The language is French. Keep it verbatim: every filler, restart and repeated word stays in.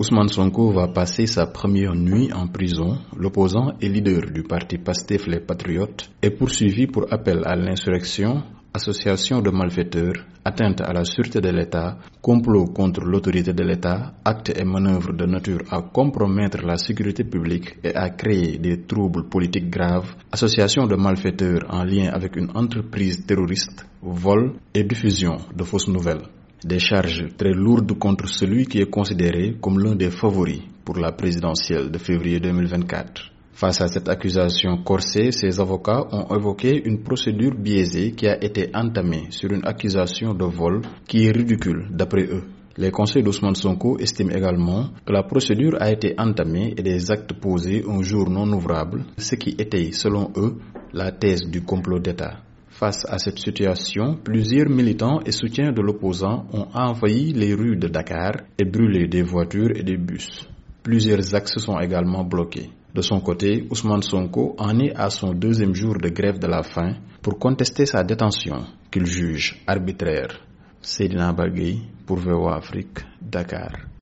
Ousmane Sonko va passer sa première nuit en prison. L'opposant et leader du parti Pastef les Patriotes est poursuivi pour appel à l'insurrection, association de malfaiteurs, atteinte à la sûreté de l'État, complot contre l'autorité de l'État, actes et manœuvres de nature à compromettre la sécurité publique et à créer des troubles politiques graves, association de malfaiteurs en lien avec une entreprise terroriste, vol et diffusion de fausses nouvelles. Des charges très lourdes contre celui qui est considéré comme l'un des favoris pour la présidentielle de février deux mille vingt-quatre. Face à cette accusation corsée, ses avocats ont évoqué une procédure biaisée qui a été entamée sur une accusation de vol qui est ridicule d'après eux. Les conseils d'Ousmane Sonko estiment également que la procédure a été entamée et des actes posés un jour non ouvrable, ce qui étaye selon eux la thèse du complot d'État. Face à cette situation, plusieurs militants et soutiens de l'opposant ont envahi les rues de Dakar et brûlé des voitures et des bus. Plusieurs axes sont également bloqués. De son côté, Ousmane Sonko en est à son deuxième jour de grève de la faim pour contester sa détention, qu'il juge arbitraire. Seydina Bagay pour V O A Afrique, Dakar.